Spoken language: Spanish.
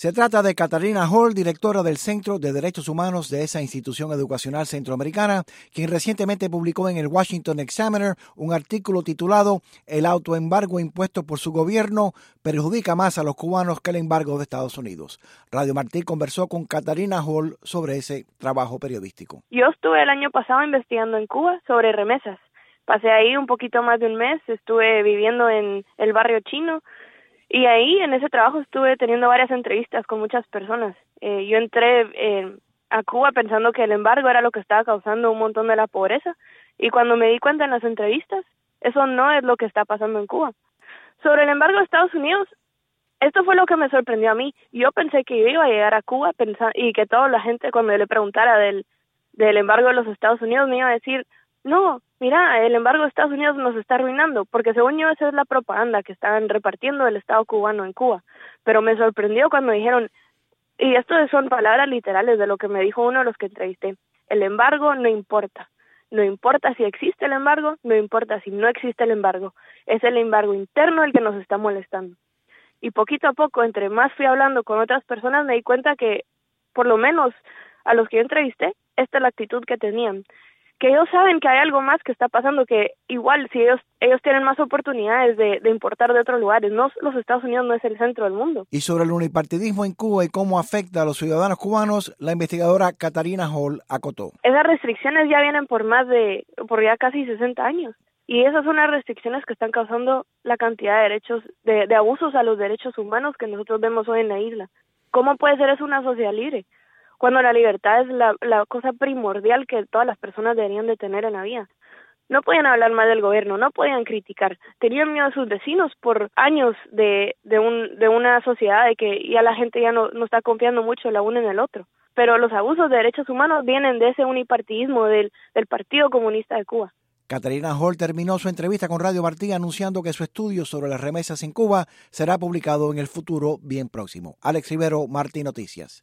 Se trata de Catarina Hall, directora del Centro de Derechos Humanos de esa institución educacional centroamericana, quien recientemente publicó en el Washington Examiner un artículo titulado «El autoembargo impuesto por su gobierno perjudica más a los cubanos que el embargo de Estados Unidos». Radio Martí conversó con Catarina Hall sobre ese trabajo periodístico. Yo estuve el año pasado investigando en Cuba sobre remesas. Pasé ahí un poquito más de un mes, estuve viviendo en el barrio chino. Y ahí, en ese trabajo, estuve teniendo varias entrevistas con muchas personas. Yo entré a Cuba pensando que el embargo era lo que estaba causando un montón de la pobreza. Y cuando me di cuenta en las entrevistas, eso no es lo que está pasando en Cuba. Sobre el embargo de Estados Unidos, esto fue lo que me sorprendió a mí. Yo pensé que yo iba a llegar a Cuba y que toda la gente, cuando le preguntara del embargo de los Estados Unidos, me iba a decir, no, mira, el embargo de Estados Unidos nos está arruinando, porque según yo esa es la propaganda que estaban repartiendo del Estado cubano en Cuba. Pero me sorprendió cuando dijeron, y esto son palabras literales de lo que me dijo uno de los que entrevisté, el embargo no importa. No importa si existe el embargo, no importa si no existe el embargo. Es el embargo interno el que nos está molestando. Y poquito a poco, entre más fui hablando con otras personas, me di cuenta que, por lo menos a los que yo entrevisté, esta es la actitud que tenían. Que ellos saben que hay algo más que está pasando, que igual si ellos tienen más oportunidades de importar de otros lugares, no, los Estados Unidos no es el centro del mundo. Y sobre el unipartidismo en Cuba y cómo afecta a los ciudadanos cubanos, la investigadora Catarina Hall acotó. Esas restricciones ya vienen por ya casi 60 años. Y esas son las restricciones que están causando la cantidad de derechos, de abusos a los derechos humanos que nosotros vemos hoy en la isla. ¿Cómo puede ser eso una sociedad libre? Cuando la libertad es la cosa primordial que todas las personas deberían de tener en la vida. No podían hablar mal del gobierno, no podían criticar. Tenían miedo a sus vecinos por años de una sociedad de que ya la gente ya no está confiando mucho la una en el otro. Pero los abusos de derechos humanos vienen de ese unipartidismo del Partido Comunista de Cuba. Catarina Hall terminó su entrevista con Radio Martí anunciando que su estudio sobre las remesas en Cuba será publicado en el futuro bien próximo. Alex Rivero, Martí Noticias.